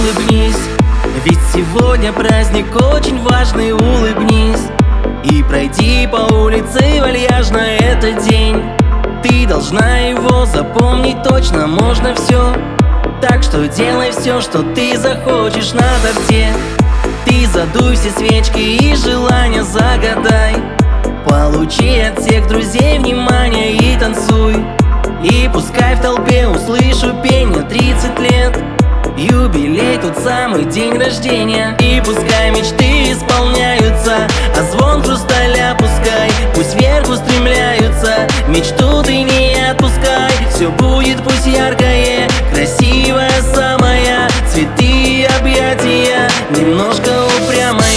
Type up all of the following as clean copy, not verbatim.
улыбнись. Ведь сегодня праздник очень важный, улыбнись. И пройди по улице вальяжно этот день. Ты должна его запомнить точно, можно все. Так что делай все, что ты захочешь на торте. Ты задуй все свечки и желания загадай. Получи от всех друзей внимание и танцуй. И пускай в толпе услышу пение 30 лет. Юбилей, тот самый день рождения. И пускай мечты исполняются, а звон хрусталя пускай. Пусть вверх устремляются, мечту ты не отпускай. Все будет пусть яркое, красивая самая. Цветы и объятия, немножко упрямая.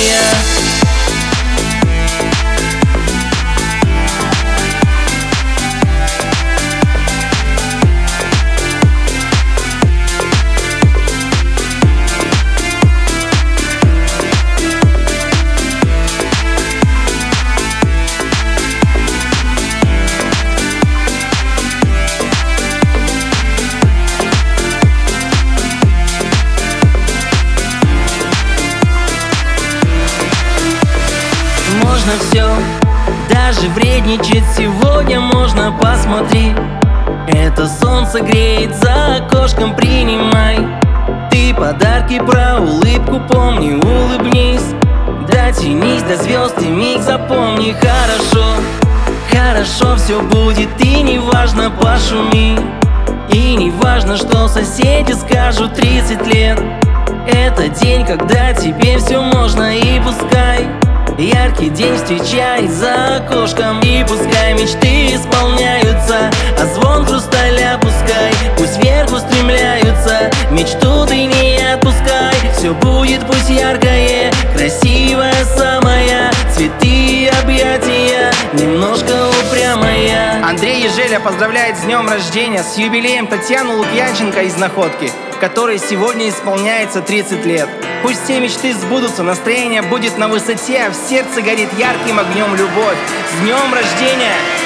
Можно все, даже вредничать сегодня можно, посмотри. Это солнце греет за окошком, принимай. Ты подарки про улыбку помни, улыбнись. Дотянись до звезд и миг запомни, хорошо. Хорошо все будет, и не важно, пошуми. И не важно, что соседи скажут 30 лет. Это день, когда тебе все можно, и пускай яркий день встречай за окошком. И пускай мечты исполняются, а звон хрусталя пускай. Пусть вверх устремляются, мечту ты не отпускай. Все будет пусть яркое, красивая самая. Цветы и объятия, немножко упрямая. Андрей Ежеля поздравляет с днем рождения, с юбилеем Татьяну Лукьянченко из Находки, которой сегодня исполняется 30 лет. Пусть все мечты сбудутся, настроение будет на высоте, а в сердце горит ярким огнем любовь. С днем рождения!